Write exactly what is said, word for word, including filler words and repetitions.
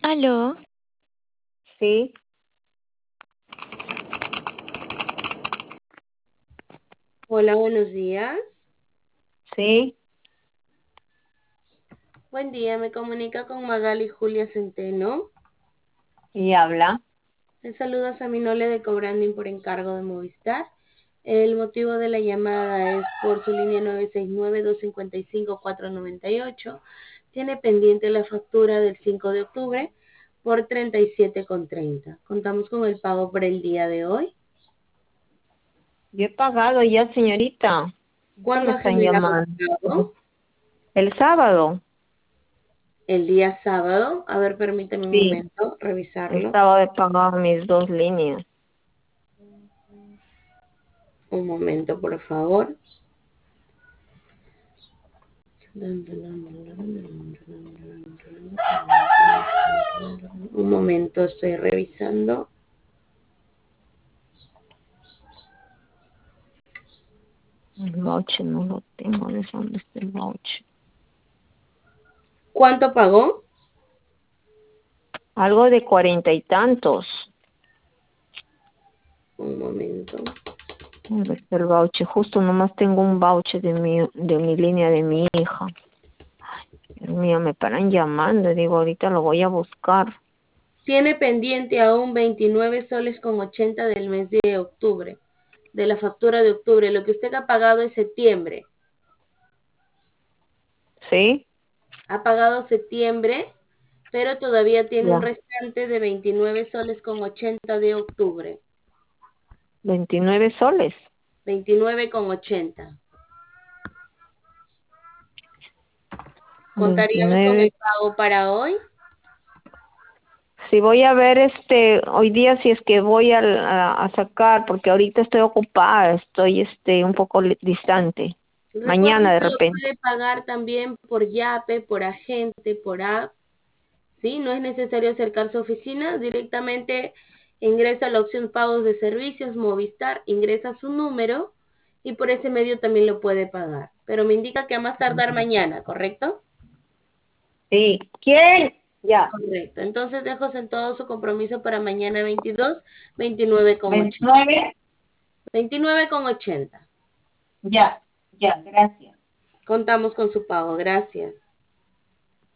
Aló, Sí, Hola, buenos días. sí, Buen día, me comunica con Magali Julia Centeno. y habla. Le saluda a Saminole de Cobranding por encargo de Movistar. El motivo de la llamada es por su línea nueve seis nueve, dos cinco cinco, cuatro nueve ocho. Tiene pendiente la factura del cinco de octubre por treinta y siete con treinta. Contamos con el pago por el día de hoy. Yo he pagado ya, señorita. ¿Por qué ¿Cuándo me ha están generado el llamando? pago? El sábado. El día sábado. A ver, permítame un Sí, momento el revisarlo. sábado he pagado mis dos líneas. Un momento, por favor. Un momento, estoy revisando. El voucher no lo tengo. ¿De dónde está el voucher? ¿Cuánto pagó? Algo de cuarenta y tantos. Un momento. ¿Dónde está el voucher? Justo nomás tengo un voucher de mi, de mi línea de mi hija. Dios mío, me paran llamando. Digo, ahorita lo voy a buscar. Tiene pendiente aún veintinueve soles con ochenta del mes de octubre, de la factura de octubre. Lo que usted ha pagado es septiembre. ¿Sí? Ha pagado septiembre, pero todavía tiene un Ya. restante de veintinueve soles con ochenta de octubre. Veintinueve soles. Veintinueve con ochenta. ¿Contaríamos con el Veintinueve. pago para hoy? Si voy a ver este hoy día si es que voy al- a, a sacar porque ahorita estoy ocupada, estoy este un poco li- distante. Recuerden Mañana de que lo repente. puede pagar también por Yape, por agente, por app. ¿Sí? No es necesario acercarse a oficina, directamente ingresa a la opción pagos de servicios, Movistar, ingresa su número y por ese medio también lo puede pagar. Pero me indica que a más tardar mañana, ¿correcto? Sí. ¿Quién? Ya. Correcto. Entonces dejo sentado su compromiso para mañana veintidós, veintinueve con ochenta. Veintinueve. veintinueve con ochenta. Ya. Ya, gracias. Contamos con su pago. Gracias.